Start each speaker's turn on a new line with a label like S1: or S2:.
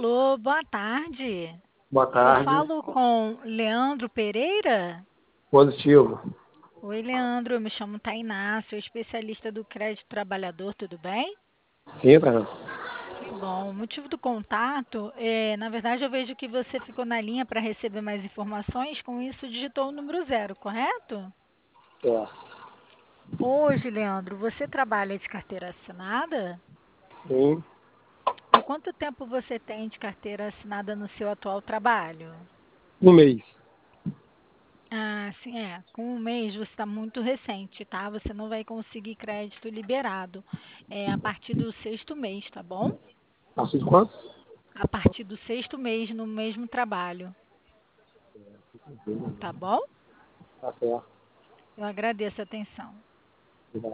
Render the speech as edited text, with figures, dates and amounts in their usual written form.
S1: Alô, boa tarde.
S2: Boa
S1: Eu
S2: tarde.
S1: falo com Leandro Pereira?
S2: Positivo.
S1: Oi, Leandro, eu me chamo Tainá, sou especialista do Crédito Trabalhador, tudo bem?
S2: Sim, tá.
S1: Que bom. O motivo do contato na verdade, eu vejo que você ficou na linha para receber mais informações, com isso digitou o número 0, correto?
S2: É.
S1: Hoje, Leandro, você trabalha de carteira assinada?
S2: Sim.
S1: E quanto tempo você tem de carteira assinada no seu atual trabalho?
S2: No mês.
S1: Ah, sim, é. Com um mês você está muito recente, tá? Você não vai conseguir crédito liberado. É a partir do sexto mês, tá bom?
S2: Passou de quanto?
S1: A partir do sexto mês no mesmo trabalho, tá bom?
S2: Tá certo.
S1: Eu agradeço a atenção.